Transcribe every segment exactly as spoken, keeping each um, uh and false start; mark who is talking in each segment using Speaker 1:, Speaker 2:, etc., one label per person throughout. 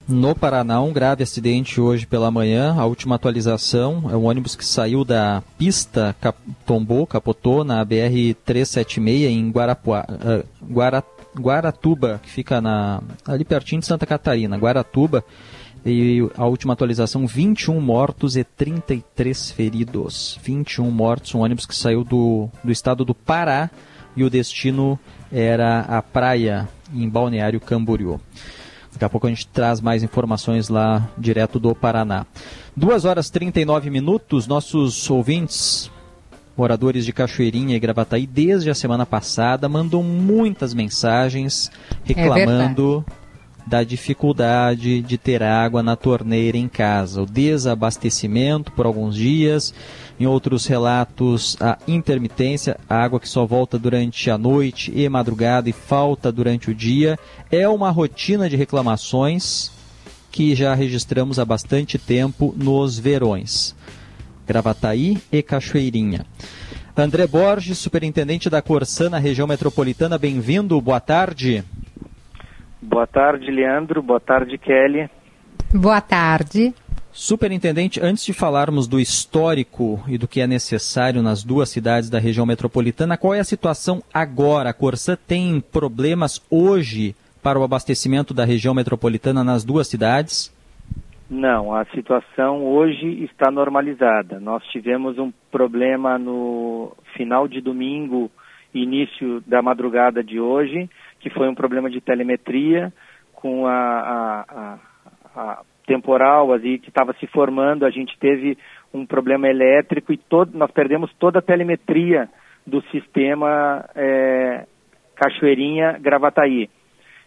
Speaker 1: No Paraná, um grave acidente hoje pela manhã. A última atualização é um ônibus que saiu da pista, cap- tombou, capotou na B R trezentos e setenta e seis em Guarapuá, uh, Guara, Guaratuba, que fica na, ali pertinho de Santa Catarina, Guaratuba. E a última atualização, vinte e um mortos e trinta e três feridos. vinte e um mortos, um ônibus que saiu do, do estado do Pará e o destino era a praia em Balneário Camboriú. Daqui a pouco a gente traz mais informações lá direto do Paraná. duas horas e trinta e nove minutos, nossos ouvintes, moradores de Cachoeirinha e Gravataí, desde a semana passada, mandam muitas mensagens reclamando é da dificuldade de ter água na torneira em casa, o desabastecimento por alguns dias, em outros relatos a intermitência, a água que só volta durante a noite e madrugada e falta durante o dia. É uma rotina de reclamações que já registramos há bastante tempo nos verões. Gravataí e Cachoeirinha. André Borges, superintendente da Corsã na região metropolitana, bem-vindo, boa tarde.
Speaker 2: Boa tarde, Leandro. Boa tarde, Kelly.
Speaker 3: Boa tarde.
Speaker 1: Superintendente, antes de falarmos do histórico e do que é necessário nas duas cidades da região metropolitana, qual é a situação agora? A Corsã tem problemas hoje para o abastecimento da região metropolitana nas duas cidades?
Speaker 2: Não, a situação hoje está normalizada. Nós tivemos um problema no final de domingo, início da madrugada de hoje, que foi um problema de telemetria com a, a, a, a temporal ali, que estava se formando. A gente teve um problema elétrico e todo, nós perdemos toda a telemetria do sistema é, Cachoeirinha-Gravataí.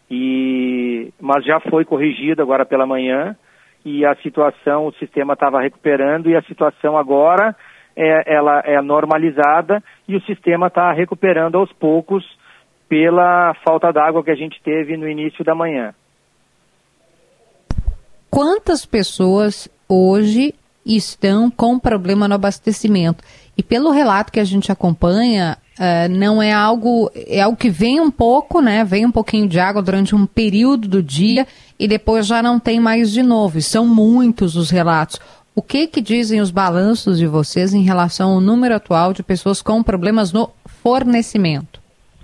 Speaker 2: E, mas já foi corrigido agora pela manhã e a situação, o sistema estava recuperando e a situação agora é, ela é normalizada e o sistema está recuperando aos poucos pela falta d'água que a gente teve no início da manhã.
Speaker 3: Quantas pessoas hoje estão com problema no abastecimento? E pelo relato que a gente acompanha, uh, não é algo, é algo que vem um pouco, né? Vem um pouquinho de água durante um período do dia e depois já não tem mais de novo. E são muitos os relatos. O que que dizem os balanços de vocês em relação ao número atual de pessoas com problemas no fornecimento?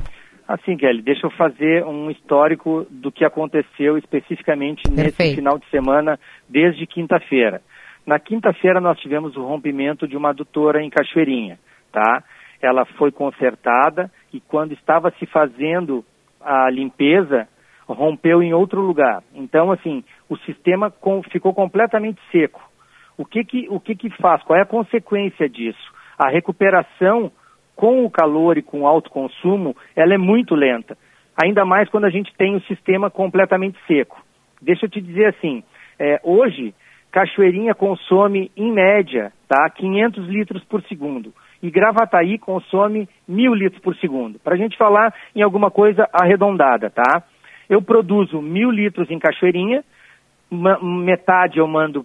Speaker 2: Assim, Kelly, deixa eu fazer um histórico do que aconteceu especificamente
Speaker 3: Perfeito.
Speaker 2: Nesse final de semana, desde quinta-feira. Na quinta-feira nós tivemos o rompimento de uma adutora em Cachoeirinha, tá? Ela foi consertada e quando estava se fazendo a limpeza, rompeu em outro lugar. Então, assim, o sistema com, ficou completamente seco. O que que, o que que faz? Qual é a consequência disso? A recuperação com o calor e com o alto consumo, ela é muito lenta. Ainda mais quando a gente tem o sistema completamente seco. Deixa eu te dizer assim, é, hoje, Cachoeirinha consome, em média, tá, quinhentos litros por segundo. E Gravataí consome mil litros por segundo. Para a gente falar em alguma coisa arredondada, tá? Eu produzo mil litros em Cachoeirinha, metade eu mando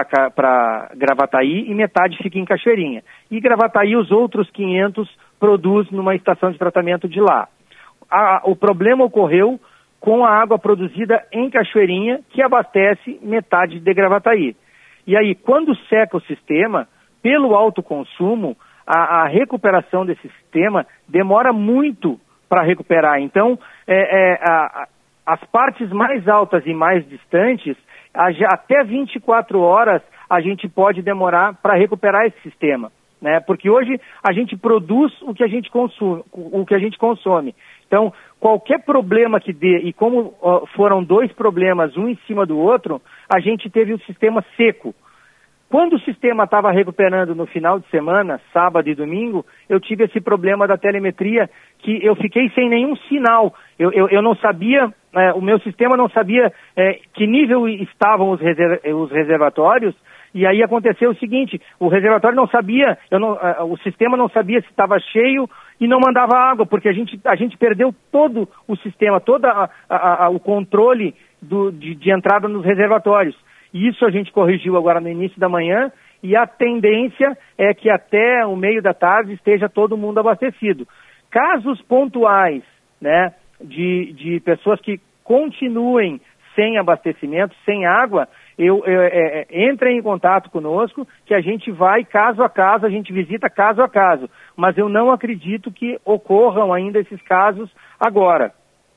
Speaker 2: para Gravataí e metade fica em Cachoeirinha. E Gravataí, os outros quinhentos, produz numa estação de tratamento de lá. A, o problema ocorreu com a água produzida em Cachoeirinha, que abastece metade de Gravataí. E aí, quando seca o sistema, pelo alto consumo, a, a recuperação desse sistema demora muito para recuperar. Então, é, é, a, as partes mais altas e mais distantes, a, já, até vinte e quatro horas a gente pode demorar para recuperar esse sistema, né? Porque hoje a gente produz o que a gente consome, o que a gente consome. Então, qualquer problema que dê, e como uh, foram dois problemas, um em cima do outro, a gente teve o sistema seco. Quando o sistema estava recuperando no final de semana, sábado e domingo, eu tive esse problema da telemetria que eu fiquei sem nenhum sinal. Eu, eu, eu não sabia, é, o meu sistema não sabia é, que nível estavam os, reserv, os reservatórios, e aí aconteceu o seguinte, o reservatório não sabia, eu não, uh, o sistema não sabia se estava cheio e não mandava água, porque a gente, a gente perdeu todo o sistema, todo a, a, a, o controle do, de, de entrada nos reservatórios. Isso a gente corrigiu agora no início da manhã e a tendência é que até o meio da tarde esteja todo mundo abastecido. Casos pontuais, né, de, de pessoas que continuem sem abastecimento, sem água, eu, eu, é, é, entrem em contato conosco, que a gente vai caso a caso, a gente visita caso a caso. Mas eu não acredito que ocorram ainda esses casos agora.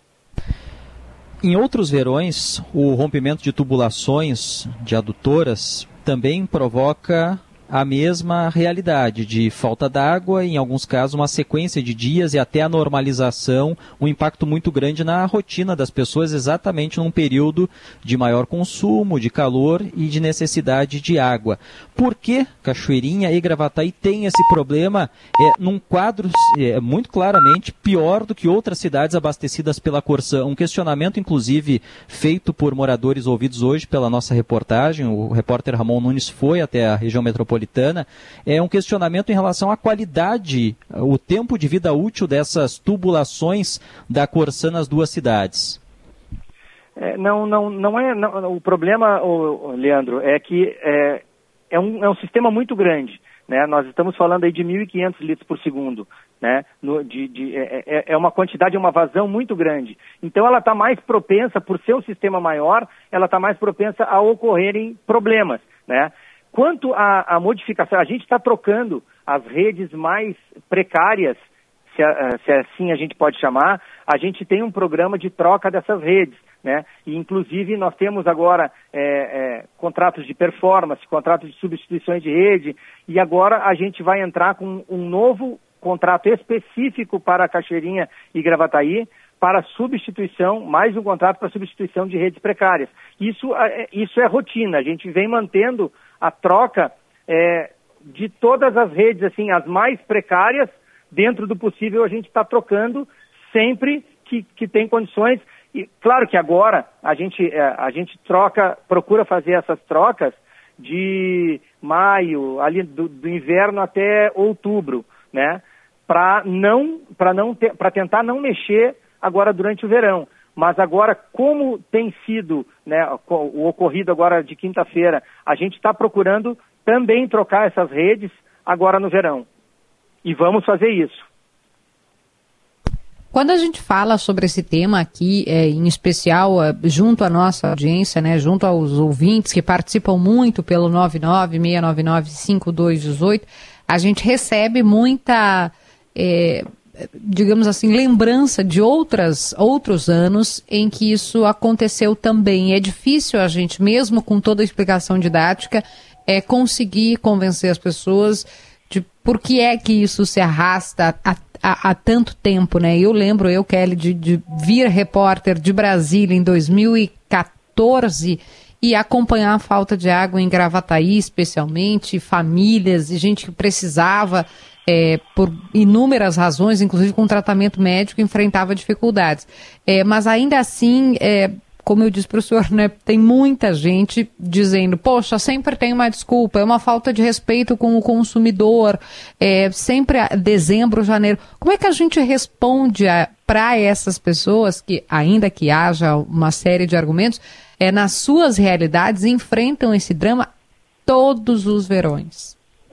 Speaker 1: Em outros verões, o rompimento de tubulações de adutoras também provoca a mesma realidade de falta d'água, em alguns casos uma sequência de dias e até a normalização, um impacto muito grande na rotina das pessoas, exatamente num período de maior consumo, de calor e de necessidade de água. Por que Cachoeirinha e Gravataí têm esse problema é, num quadro é, muito claramente pior do que outras cidades abastecidas pela Corsã? Um questionamento, inclusive, feito por moradores ouvidos hoje pela nossa reportagem, o repórter Ramon Nunes foi até a região metropolitana, é um questionamento em relação à qualidade, o tempo de vida útil dessas tubulações da Corsã nas duas cidades.
Speaker 2: É, não, não, não é, não, o problema, o, o Leandro, é que é, é, um, é um sistema muito grande, né? Nós estamos falando aí de mil e quinhentos litros por segundo, né? No, de, de, é, é uma quantidade, uma vazão muito grande. Então ela está mais propensa, por ser um sistema maior, ela está mais propensa a ocorrerem problemas, né? Quanto à, à modificação, a gente está trocando as redes mais precárias, se, se assim a gente pode chamar, a gente tem um programa de troca dessas redes, né? E, inclusive, nós temos agora é, é, contratos de performance, contratos de substituições de rede, e agora a gente vai entrar com um novo contrato específico para a Cachoeirinha e Gravataí, para substituição, mais um contrato para substituição de redes precárias. Isso, isso é rotina, a gente vem mantendo a troca é, de todas as redes, assim, as mais precárias, dentro do possível a gente está trocando sempre que, que tem condições. E claro que agora a gente, a gente troca, procura fazer essas trocas de maio, ali do, do inverno até outubro, né? Para não, para não ter, para tentar não mexer agora durante o verão. Mas agora, como tem sido, né, o ocorrido agora de quinta-feira, a gente está procurando também trocar essas redes agora no verão. E vamos fazer isso.
Speaker 3: Quando a gente fala sobre esse tema aqui, é, em especial é, junto à nossa audiência, né, junto aos ouvintes que participam muito pelo nove nove seis nove nove cinco dois um oito, a gente recebe muita... É, digamos assim, lembrança de outras, outros anos em que isso aconteceu também. É difícil a gente, mesmo com toda a explicação didática, é, conseguir convencer as pessoas de por que é que isso se arrasta há, há, há tanto tempo, né? Eu lembro, eu, Kelly, de, de vir repórter de Brasília em dois mil e quatorze e acompanhar a falta de água em Gravataí, especialmente, famílias e gente que precisava... É, por inúmeras razões, inclusive com tratamento médico, enfrentava dificuldades. É, mas ainda assim, é, como eu disse para o senhor, né, tem muita gente dizendo, poxa, sempre tem uma desculpa, é uma falta de respeito com o consumidor, é, sempre a dezembro, janeiro. Como é que a gente responde para essas pessoas que, ainda que haja uma série de argumentos, é, nas suas realidades enfrentam esse drama todos os verões?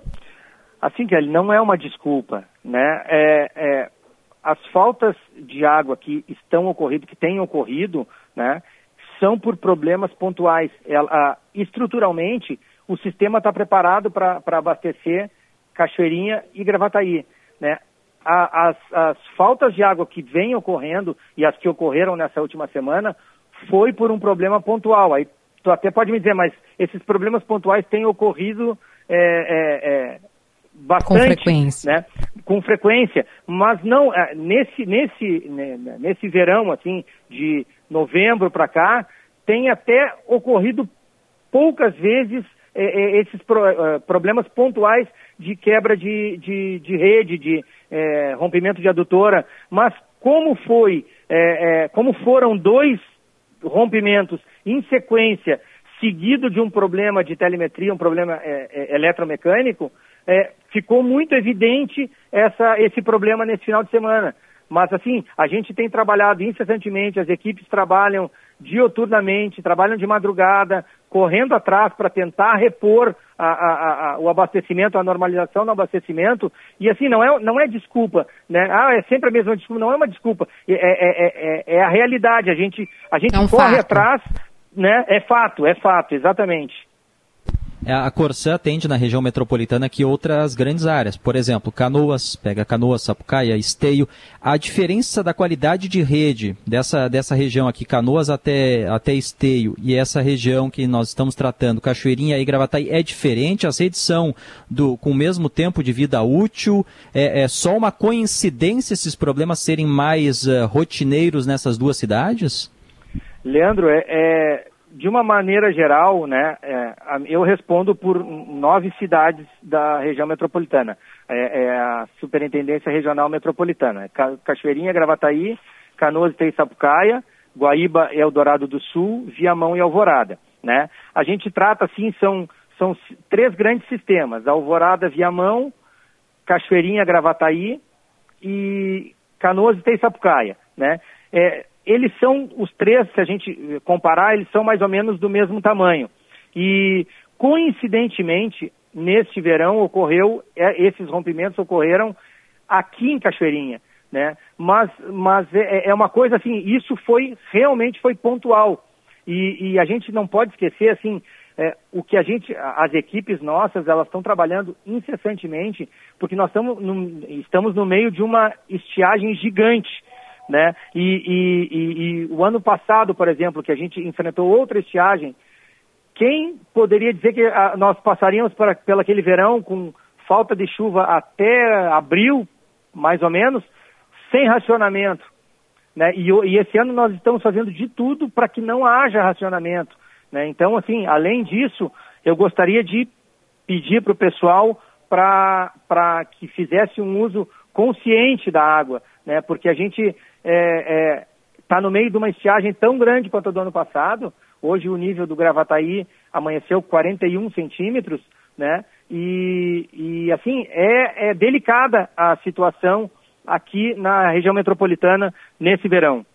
Speaker 2: Assim, Kelly, não é uma desculpa, né? É, é, as faltas de água que estão ocorrendo, que têm ocorrido, né, são por problemas pontuais. Ela, estruturalmente, o sistema está preparado para abastecer Cachoeirinha e Gravataí, né? A, as, as faltas de água que vêm ocorrendo e as que ocorreram nessa última semana foi por um problema pontual. Aí tu até pode me dizer, mas esses problemas pontuais têm ocorrido é, é, é, bastante,
Speaker 3: com frequência,
Speaker 2: né? Com frequência, mas não nesse nesse nesse verão assim de novembro para cá tem até ocorrido poucas vezes é, esses pro, é, problemas pontuais de quebra de, de, de rede, de é, rompimento de adutora, mas como foi é, é, como foram dois rompimentos em sequência, seguido de um problema de telemetria, um problema é, é, eletromecânico, é, ficou muito evidente essa, esse problema nesse final de semana. Mas, assim, a gente tem trabalhado incessantemente, as equipes trabalham dioturnamente, trabalham de madrugada, correndo atrás para tentar repor a, a, a, o abastecimento, a normalização do abastecimento. E, assim, não é, não é desculpa, né? Ah, é sempre a mesma desculpa. Não é uma desculpa. É, é, é, é a realidade. A gente, a gente
Speaker 3: é um
Speaker 2: corre
Speaker 3: fato.
Speaker 2: atrás né, é fato, é fato, exatamente.
Speaker 1: A Corsã atende na região metropolitana que outras grandes áreas, por exemplo, Canoas, pega Canoas, Sapucaia, Esteio. A diferença da qualidade de rede dessa, dessa região aqui, Canoas até, até Esteio, e essa região que nós estamos tratando, Cachoeirinha e Gravataí, é diferente? As redes são do, com o mesmo tempo de vida útil? É, é só uma coincidência esses problemas serem mais uh, rotineiros nessas duas cidades?
Speaker 2: Leandro, é... é... de uma maneira geral, né, é, eu respondo por nove cidades da região metropolitana. É, é a Superintendência Regional Metropolitana. Cachoeirinha, Gravataí, Canoas e Sapucaia, Guaíba e Eldorado do Sul, Viamão e Alvorada. Né? A gente trata, assim, são, são três grandes sistemas. Alvorada, Viamão, Cachoeirinha, Gravataí e Canoas e Sapucaia. Né? É, Eles são, os três, se a gente comparar, eles são mais ou menos do mesmo tamanho. E, coincidentemente, neste verão ocorreu, é, esses rompimentos ocorreram aqui em Cachoeirinha, né? Mas, mas é, é uma coisa assim, isso foi, realmente foi pontual. E, e a gente não pode esquecer, assim, é, o que a gente, as equipes nossas, elas estão trabalhando incessantemente, porque nós estamos no, estamos no meio de uma estiagem gigante. Né? E, e, e, e o ano passado, por exemplo, que a gente enfrentou outra estiagem, quem poderia dizer que a, nós passaríamos para, pelo aquele verão com falta de chuva até abril, mais ou menos, sem racionamento? Né? E, e esse ano nós estamos fazendo de tudo para que não haja racionamento. Né? Então, assim, além disso, eu gostaria de pedir para o pessoal para que fizesse um uso consciente da água, né? Porque a gente está é, é, no meio de uma estiagem tão grande quanto a do ano passado. Hoje o nível do Gravataí amanheceu quarenta e um centímetros, né? E, e assim, é, é delicada a situação aqui na região metropolitana nesse verão.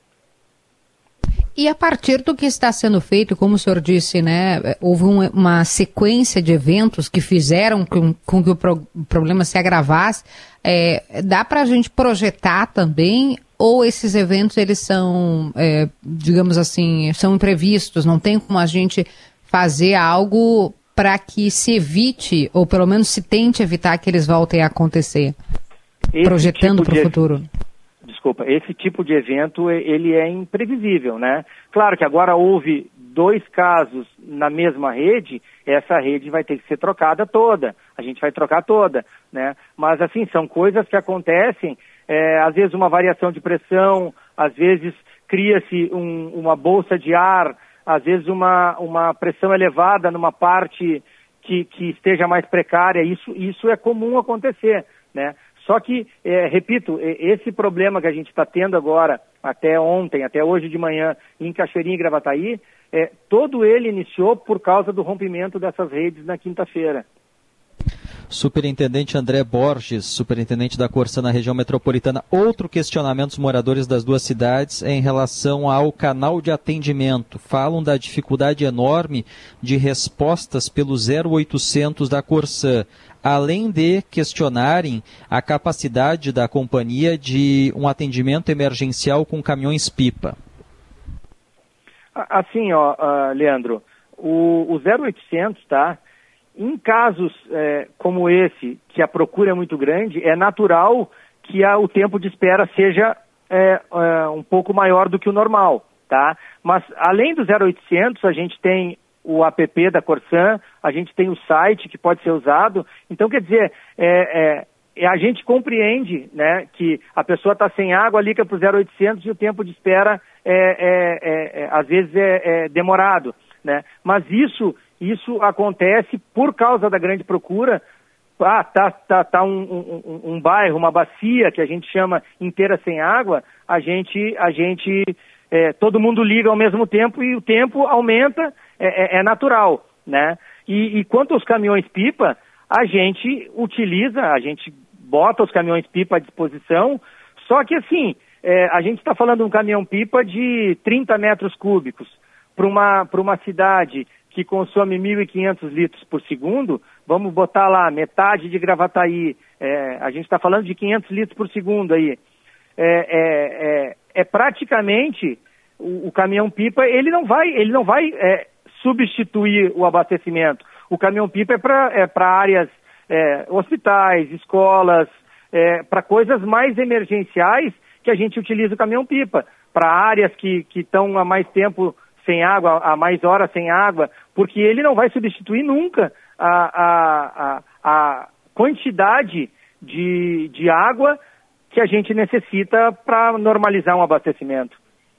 Speaker 3: E a partir do que está sendo feito, como o senhor disse, né, houve um, uma sequência de eventos que fizeram com, com que o pro, problema se agravasse, é, dá para a gente projetar também, ou esses eventos eles são, é, digamos assim, são imprevistos, não tem como a gente fazer algo para que se evite, ou pelo menos se tente evitar que eles voltem a acontecer, esse projetando tipo para o futuro?
Speaker 2: Desculpa, esse tipo de evento, ele é imprevisível, né? Claro que agora houve dois casos na mesma rede, essa rede vai ter que ser trocada toda, a gente vai trocar toda, né? Mas, assim, são coisas que acontecem, é, às vezes uma variação de pressão, às vezes cria-se um, uma bolsa de ar, às vezes uma, uma pressão elevada numa parte que, que esteja mais precária, isso, isso é comum acontecer, né? Só que, é, repito, esse problema que a gente está tendo agora, até ontem, até hoje de manhã, em Cachoeirinha e Gravataí, é, todo ele iniciou por causa do rompimento dessas redes na quinta-feira.
Speaker 1: Superintendente André Borges, superintendente da Corsã na região metropolitana. Outro questionamento dos moradores das duas cidades é em relação ao canal de atendimento. Falam da dificuldade enorme de respostas pelo zero oitocentos da Corsã, além de questionarem a capacidade da companhia de um atendimento emergencial com caminhões-pipa.
Speaker 2: Assim, ó, uh, Leandro, o, o zero oitocentos, tá? Em casos é, como esse, que a procura é muito grande, é natural que a, o tempo de espera seja é, é, um pouco maior do que o normal, tá? Mas, além do zero oitocentos, a gente tem o app da Corsã, a gente tem o site que pode ser usado. Então, quer dizer, é, é, a gente compreende, né, que a pessoa está sem água, liga para o zero oitocentos e o tempo de espera, é, é, é, é, às vezes, é, é demorado, né? Mas isso... Isso acontece por causa da grande procura. Ah, tá, tá, tá um, um, um bairro, uma bacia que a gente chama inteira sem água, a gente, a gente, é, todo mundo liga ao mesmo tempo e o tempo aumenta, é, é, é natural, né? E, e quanto aos caminhões-pipa, a gente utiliza, a gente bota os caminhões-pipa à disposição, só que assim, é, a gente está falando de um caminhão-pipa de trinta metros cúbicos para uma, para uma cidade que consome mil e quinhentos litros por segundo, vamos botar lá metade de Gravataí, é, a gente está falando de quinhentos litros por segundo aí, é, é, é, é praticamente o, o caminhão-pipa, ele não vai, ele não vai é, substituir o abastecimento. O caminhão-pipa é para é para áreas, é, hospitais, escolas, é, para coisas mais emergenciais que a gente utiliza o caminhão-pipa. Para áreas que estão há mais tempo sem água, há mais horas sem água, porque ele não vai substituir nunca a, a, a, a quantidade de, de água que a gente necessita para normalizar um abastecimento.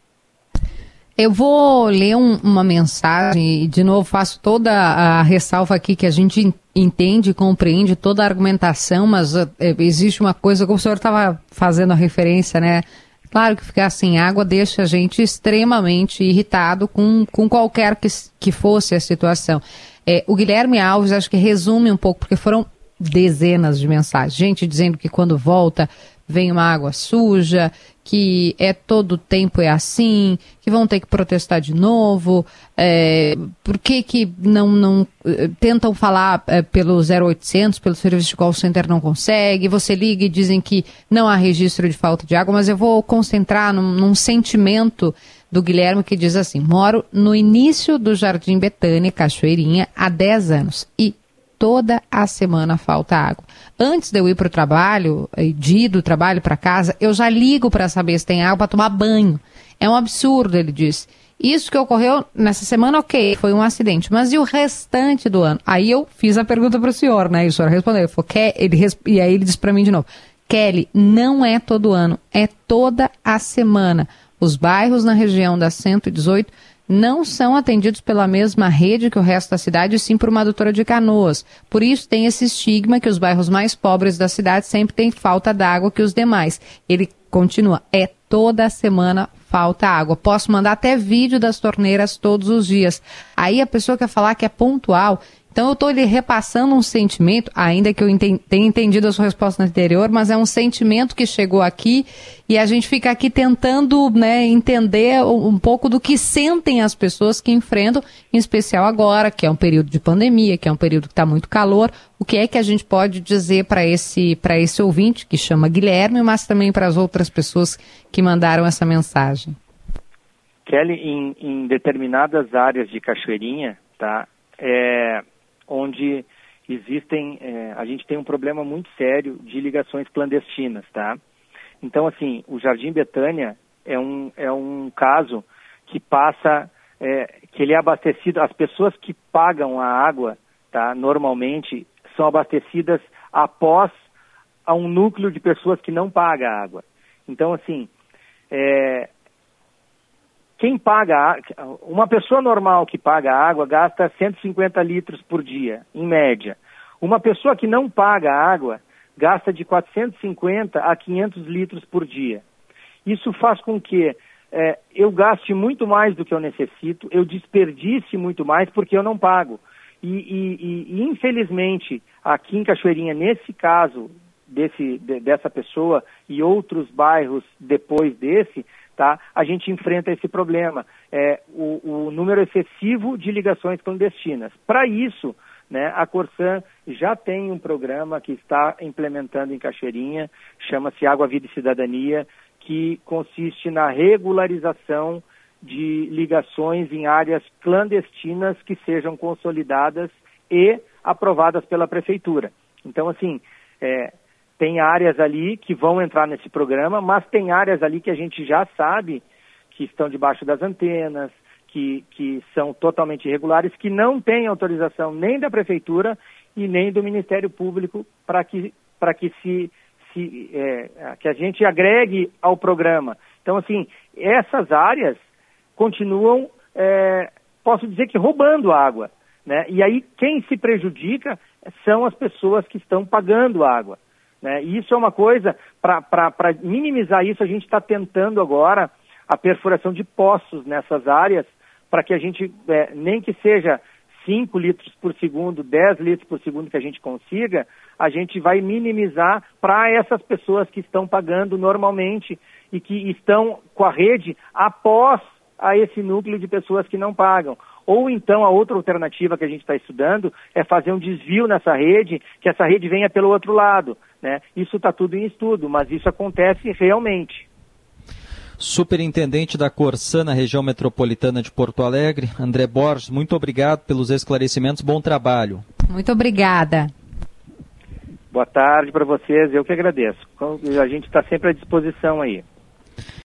Speaker 3: Eu vou ler um, uma mensagem e, de novo, faço toda a ressalva aqui que a gente entende e compreende toda a argumentação, mas uh, existe uma coisa, como o senhor estava fazendo a referência, né? Claro que ficar sem água deixa a gente extremamente irritado com, com qualquer que, que fosse a situação. É, o Guilherme Alves, acho que resume um pouco, porque foram dezenas de mensagens. Gente dizendo que quando volta vem uma água suja, que é todo tempo é assim, que vão ter que protestar de novo, é, por que que não, não tentam falar é, pelo zero oitocentos, pelo serviço de call center não consegue, você liga e dizem que não há registro de falta de água, mas eu vou concentrar num, num sentimento do Guilherme que diz assim: moro no início do Jardim Betânia, Cachoeirinha, há dez anos e toda a semana falta água. Antes de eu ir para o trabalho, de ir do trabalho para casa, eu já ligo para saber se tem água para tomar banho. É um absurdo, ele disse. Isso que ocorreu nessa semana, ok, foi um acidente. Mas e o restante do ano? Aí eu fiz a pergunta para o senhor, né? E o senhor respondeu. Ele falou, ele resp... E aí ele disse para mim de novo: Kelly, não é todo ano, é toda a semana. Os bairros na região da cento e dezoito não são atendidos pela mesma rede que o resto da cidade, sim por uma adutora de Canoas. Por isso tem esse estigma que os bairros mais pobres da cidade sempre têm falta d'água que os demais. Ele continua, é toda semana falta água. Posso mandar até vídeo das torneiras todos os dias. Aí a pessoa quer falar que é pontual. Então eu estou lhe repassando um sentimento, ainda que eu enten- tenha entendido a sua resposta anterior, mas é um sentimento que chegou aqui e a gente fica aqui tentando, né, entender um pouco do que sentem as pessoas que enfrentam, em especial agora, que é um período de pandemia, que é um período que está muito calor. O que é que a gente pode dizer para esse, para esse ouvinte, que chama Guilherme, mas também para as outras pessoas que mandaram essa mensagem?
Speaker 2: Kelly, em, em determinadas áreas de Cachoeirinha, tá, é... onde existem, é, a gente tem um problema muito sério de ligações clandestinas, tá? Então, assim, o Jardim Betânia é um, é um caso que passa, é, que ele é abastecido, as pessoas que pagam a água, tá, normalmente, são abastecidas após a um núcleo de pessoas que não pagam a água. Então, assim, é, quem paga, uma pessoa normal que paga água gasta cento e cinquenta litros por dia, em média. Uma pessoa que não paga água gasta de quatrocentos e cinquenta a quinhentos litros por dia. Isso faz com que é, eu gaste muito mais do que eu necessito, eu desperdice muito mais porque eu não pago. E, e, e infelizmente, aqui em Cachoeirinha, nesse caso desse, de, dessa pessoa e outros bairros depois desse, tá, a gente enfrenta esse problema, é, o, o número excessivo de ligações clandestinas. Para isso, né, a Corsan já tem um programa que está implementando em Cachoeirinha, chama-se Água, Vida e Cidadania, que consiste na regularização de ligações em áreas clandestinas que sejam consolidadas e aprovadas pela Prefeitura. Então, assim, é, tem áreas ali que vão entrar nesse programa, mas tem áreas ali que a gente já sabe que estão debaixo das antenas, que, que são totalmente irregulares, que não têm autorização nem da Prefeitura e nem do Ministério Público para que, para que, se, se, é, que a gente agregue ao programa. Então, assim, essas áreas continuam, é, posso dizer que roubando água, né? E aí quem se prejudica são as pessoas que estão pagando água. Né? E isso é uma coisa, para minimizar isso, a gente está tentando agora a perfuração de poços nessas áreas, para que a gente, é, nem que seja cinco litros por segundo, dez litros por segundo que a gente consiga, a gente vai minimizar para essas pessoas que estão pagando normalmente e que estão com a rede após a esse núcleo de pessoas que não pagam. Ou então a outra alternativa que a gente está estudando é fazer um desvio nessa rede, que essa rede venha pelo outro lado. Né? Isso está tudo em estudo, mas isso acontece realmente.
Speaker 1: superintendente da Corsã na região metropolitana de Porto Alegre. André Borges, muito obrigado pelos esclarecimentos, bom trabalho.
Speaker 3: Muito obrigada.
Speaker 2: Boa tarde para vocês, eu que agradeço. A gente está sempre à disposição aí.